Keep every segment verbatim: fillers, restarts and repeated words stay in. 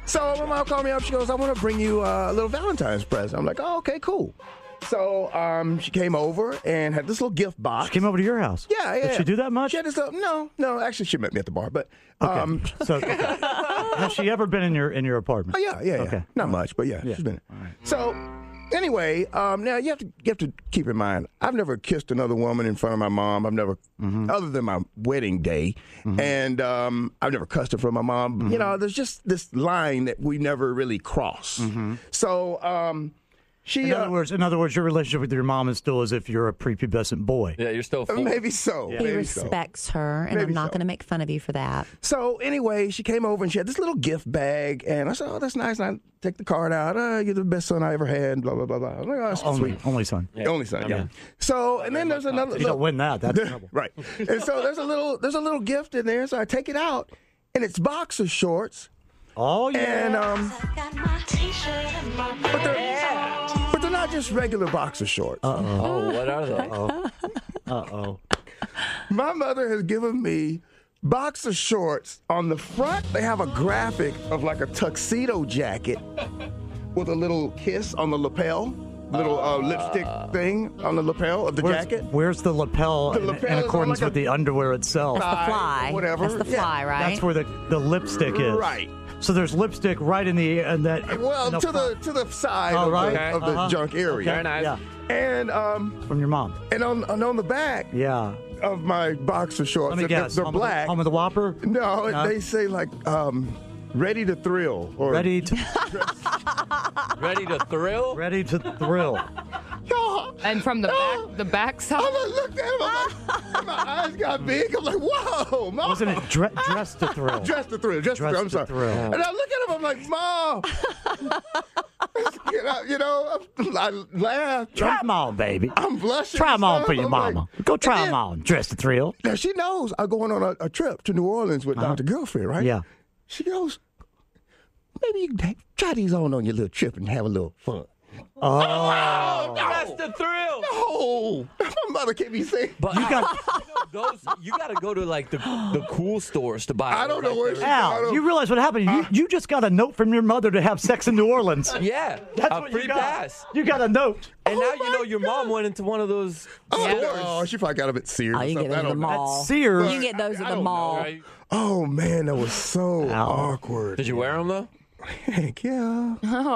So my mom called me up. She goes, I want to bring you uh, a little Valentine's present. I'm like, oh, okay, cool. So um, she came over and had this little gift box. She came over to your house? Yeah, yeah. Did she do that much? She had this little, no, no. Actually, she met me at the bar. But okay. um, so okay. Has she ever been in your in your apartment? Oh, yeah, yeah, yeah. Okay. Not much, but yeah, Yeah. she's been. All right. So anyway, um, now you have to you have to keep in mind, I've never kissed another woman in front of my mom. I've never, Mm-hmm. other than my wedding day, and um, I've never cussed in front of my mom. Mm-hmm. You know, there's just this line that we never really cross. So um, she, In other uh, words, in other words, your relationship with your mom is still as if you're a prepubescent boy. Yeah, you're still four. maybe so. He Maybe so. respects her, and Maybe I'm not so. going to make fun of you for that. So anyway, she came over and she had this little gift bag, and I said, "Oh, that's nice." And I take the card out. Uh, you're the best son I ever had. Blah blah blah blah. I'm like, oh, that's Only, sweet. only son. Only son, yeah. So and then there's another. You don't win that. That's trouble. Right. And so there's a little there's a little gift in there. So I take it out, and it's boxer shorts. Oh yeah. And um, but they're, but they're not just regular boxer shorts. Uh oh. Oh, what are they? Uh oh. My mother has given me boxer shorts. On the front, they have a graphic of like a tuxedo jacket with a little kiss on the lapel, little uh, lipstick thing on the lapel of the Where's, jacket. where's the lapel, The in- lapel in is on accordance like with a- the underwear itself? That's the fly. Whatever. That's the Yeah. fly, right? That's where the, the lipstick is. Right. So there's lipstick right in the in that. Well, in the to the front. to the side Oh, of, right. the, of the Uh-huh. junk area. Very nice. Yeah, And um from your mom. and on and on the back Yeah. of my boxer shorts, Let me they're, guess. they're home Of black. the, home of the Whopper. No, No? they say like um, ready to thrill or Ready to Ready to thrill? ready to thrill. Y'all, And from the back, the back I side. looked at him. I'm like, my eyes got big. I'm like, whoa, mom. Wasn't it dre- dress to thrill? Dress to thrill. Dress, Dress to thrill. I'm to sorry. thrill. And I look at him. I'm like, mom. you know, you know, I laughed. Try I'm, them on, baby. I'm blushing. Try and them on stuff. for your I'm like- mama. Go try And them then- on. Dress to thrill. Now she knows I'm going on a, a trip to New Orleans with Doctor Girlfriend, right? Yeah. She goes, maybe you can ta- try these on on your little trip and have a little fun. Oh. That's the thrill. Oh, my mother can't be saying. But You got those, you got to go to like the the cool stores to buy. I don't those know where right she- there. I Al. don't- You realize what happened? You you just got a note from your mother to have sex in New Orleans. Yeah, That's a what free you got. pass. You got a note. And now you know your mom went into one of those Oh, stores. oh, she probably got them at Sears. Oh, or you get something. those I at the don't know. mall. Sears. You can get those I at the don't mall. Right? Oh man, that was so Ow. awkward. Did you wear them though? Heck yeah.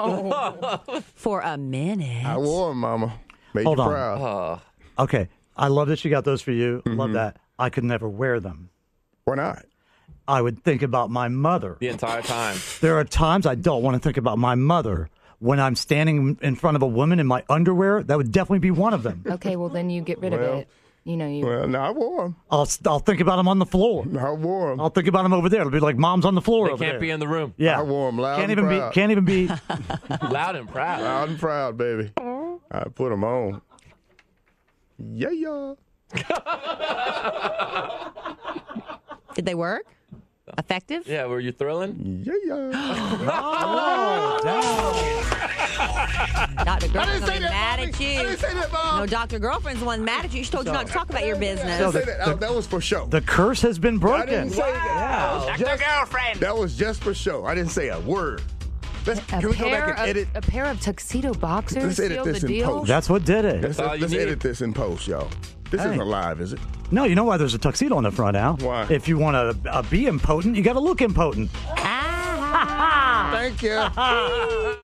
For a minute. I wore them, Mama. Made Hold you on. proud. Uh, Okay. I love that she got those for you. Mm-hmm. Love that. I could never wear them. Why not? I would think about my mother. the entire time. There are times I don't want to think about my mother. When I'm standing in front of a woman in my underwear, that would definitely be one of them. Okay, well then you get rid of Well, it. You know you. Well, no, I wore them. I'll I'll think about them on the floor. I wore them. I'll think about them over there. It'll be like mom's on the floor They over can't there. be in the room. Yeah, I wore 'em loud Can't and even proud. be. Can't even be. Loud and proud. Loud and proud, baby. I put them on. Yeah, yeah. Did they work? Effective? Yeah, were you thrilling? Yeah, yeah. Oh, damn. Doctor I Girlfriend's didn't gonna say be that, mad Mommy. at you. I didn't say that, Mom. No, Doctor Girlfriend's the one mad at you. She told you not to talk about your I business. didn't say that. Uh, that was for show. The curse has been I broken. didn't say that. Doctor Girlfriend. That was just for show. I didn't say a word. Let's, A can we go pair back and of edit? a pair of tuxedo boxers Let's edit sealed this the in deal. post. That's what did it. Let's, all you let's need. edit this in post, y'all. This Hey. isn't live, is it? No, you know why there's a tuxedo on the front, Al? Why? If you want to uh, be impotent, you got to look impotent. Ah. Thank you.